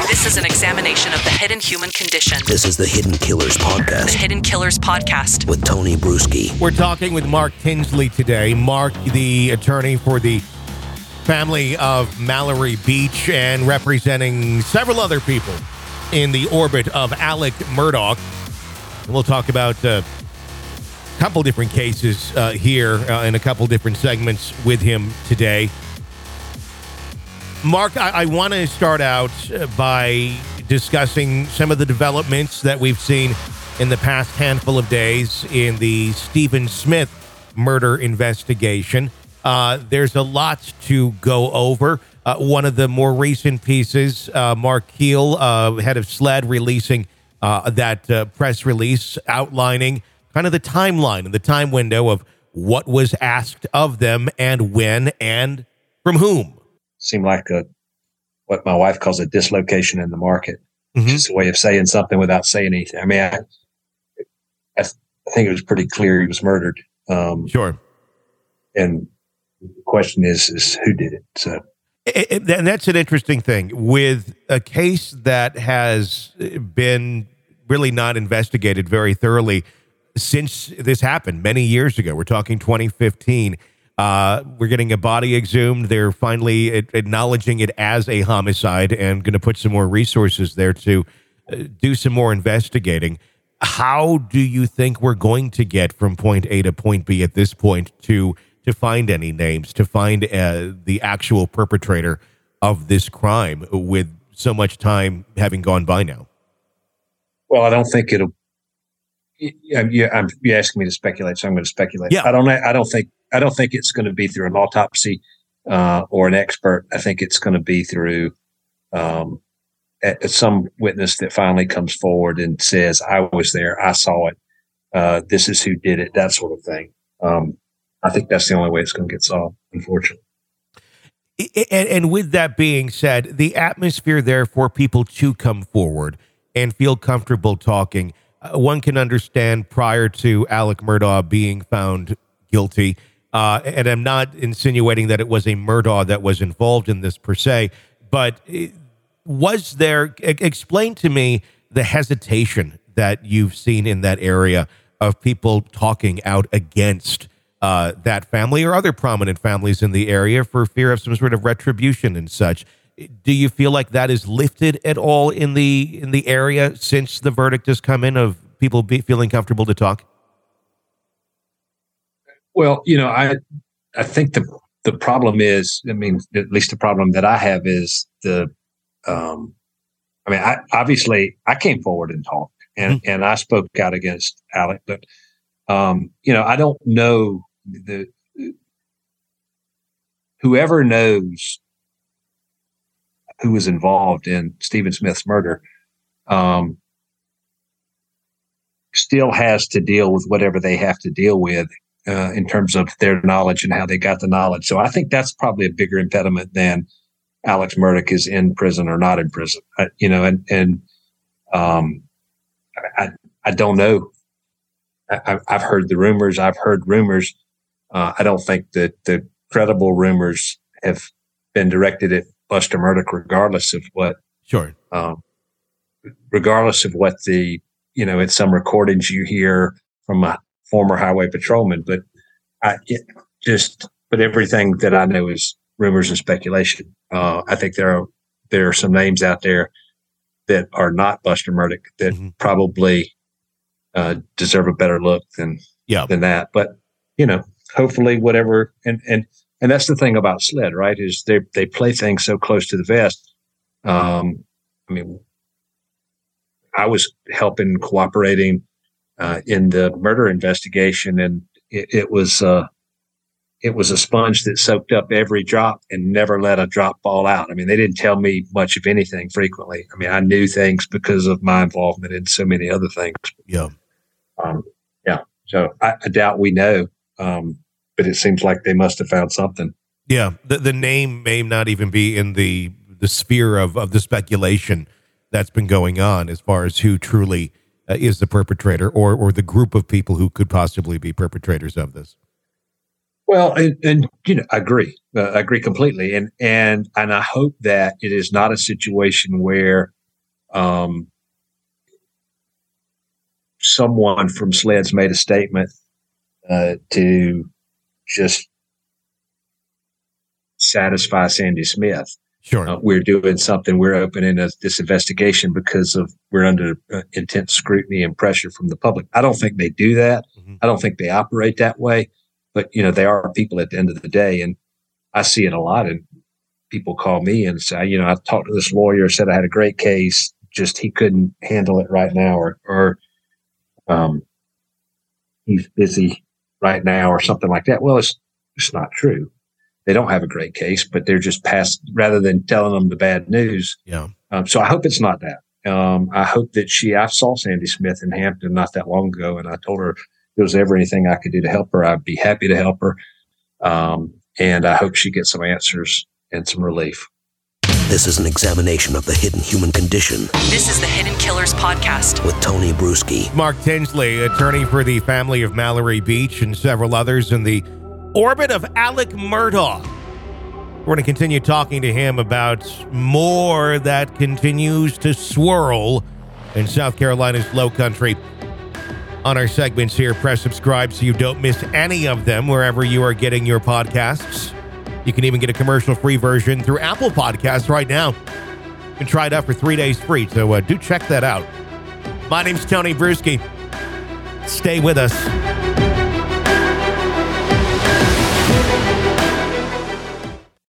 This is an examination of the hidden human condition. This is the Hidden Killers Podcast. The Hidden Killers Podcast. With Tony Bruschi. We're talking with Mark Tinsley today. Mark, the attorney for the family of Mallory Beach and representing several other people in the orbit of Alec Murdaugh. And we'll talk about a couple different cases here in a couple different segments with him today. Mark, I want to start out by discussing some of the developments that we've seen in the past handful of days in the Stephen Smith murder investigation. There's a lot to go over. One of the more recent pieces, Mark Keel, head of SLED, releasing that press release outlining kind of the timeline and the time window of what was asked of them and when and from whom. Seemed like what my wife calls a dislocation in the market. Mm-hmm. Just a way of saying something without saying anything. I mean, I think it was pretty clear he was murdered. Sure. And the question is who did it? So, and that's an interesting thing with a case that has been really not investigated very thoroughly since this happened many years ago. We're talking 2015. We're getting a body exhumed. They're finally acknowledging it as a homicide and going to put some more resources there to do some more investigating. How do you think we're going to get from point A to point B at this point to find any names, to find the actual perpetrator of this crime with so much time having gone by now? Well, I don't think it'll. You're asking me to speculate, so I'm going to speculate. Yeah. I don't think it's going to be through an autopsy or an expert. I think it's going to be through some witness that finally comes forward and says, "I was there, I saw it. This is who did it." That sort of thing. I think that's the only way it's going to get solved, unfortunately. And with that being said, the atmosphere there for people to come forward and feel comfortable talking. One can understand prior to Alec Murdaugh being found guilty, and I'm not insinuating that it was a Murdaugh that was involved in this per se, but was there, explain to me the hesitation that you've seen in that area of people talking out against that family or other prominent families in the area for fear of some sort of retribution and such. Do you feel like that is lifted at all in the area since the verdict has come in of people feeling comfortable to talk? Well, I think the problem is, I mean, at least the problem that I have is obviously I came forward and talked and I spoke out against Alec, but I don't know whoever knows who was involved in Stephen Smith's murder, still has to deal with whatever they have to deal with in terms of their knowledge and how they got the knowledge. So I think that's probably a bigger impediment than Alex Murdaugh is in prison or not in prison. I don't know. I've heard the rumors. I've heard rumors. I don't think that the credible rumors have been directed at Buster Murdaugh, regardless of what. Sure. Regardless of what it's some recordings you hear from a former highway patrolman, but everything that I know is rumors and speculation. I think there are some names out there that are not Buster Murdaugh that probably deserve a better look than that. But hopefully, whatever and that's the thing about SLED, right? Is they play things so close to the vest. I was cooperating in the murder investigation, and it was a sponge that soaked up every drop and never let a drop fall out. I mean, they didn't tell me much of anything frequently. I mean, I knew things because of my involvement in so many other things. Yeah. So I doubt we know. But it seems like they must have found something. Yeah, the name may not even be in the sphere of the speculation that's been going on as far as who truly is the perpetrator or the group of people who could possibly be perpetrators of this. Well, and I agree. I agree completely. And I hope that it is not a situation where someone from SLED's made a statement to just satisfy Sandy Smith. Sure. We're doing something. We're opening this investigation because we're under intense scrutiny and pressure from the public. I don't think they do that. Mm-hmm. I don't think they operate that way. But, they are people at the end of the day. And I see it a lot. And people call me and say, I talked to this lawyer, said I had a great case, just he couldn't handle it right now, or he's busy right now, or something like that. Well, it's not true. They don't have a great case, but they're just rather than telling them the bad news. Yeah. So I hope it's not that. I hope that I saw Sandy Smith in Hampton not that long ago, and I told her if there was ever anything I could do to help her, I'd be happy to help her. And I hope she gets some answers and some relief. This is an examination of the hidden human condition. This is the Hidden Killers Podcast with Tony Bruschi. Mark Tinsley, attorney for the family of Mallory Beach and several others in the orbit of Alec Murdaugh. We're going to continue talking to him about more that continues to swirl in South Carolina's Low Country. On our segments here, press subscribe so you don't miss any of them wherever you are getting your podcasts. You can even get a commercial-free version through Apple Podcasts right now. You can try it out for 3 days free, so do check that out. My name's Tony Bruschi. Stay with us.